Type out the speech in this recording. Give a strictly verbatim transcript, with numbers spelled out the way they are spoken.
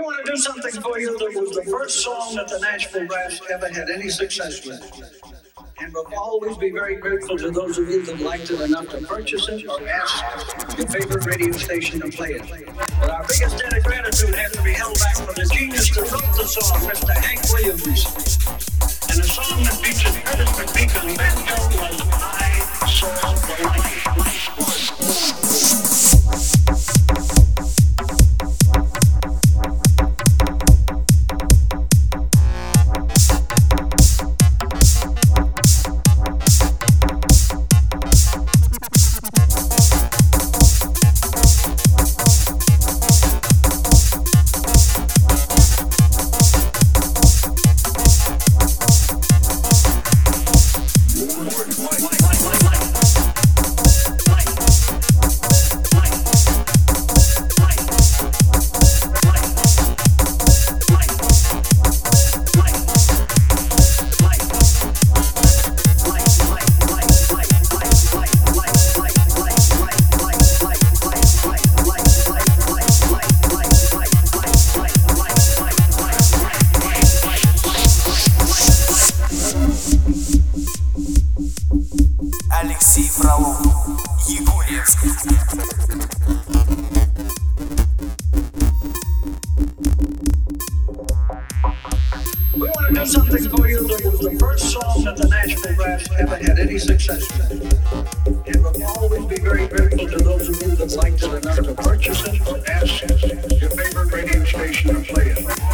We want to do something for you that was the first song that the Nashville Brass ever had any success with. And we'll always be very grateful to those of you that liked it enough to purchase it or ask your favorite radio station to play it. But our biggest debt of gratitude has to be held back for the genius that wrote the song, Mister Hank Williams. And the song that features Curtis McPeak on banjo was I Saw the Light. Алексей Фролов, Егорьевск. We want to do something for you that was the first song that the Nashville Brass ever had any success with. And we'll always be very grateful to those of you that liked it enough to purchase it or ask your favorite radio station to play it.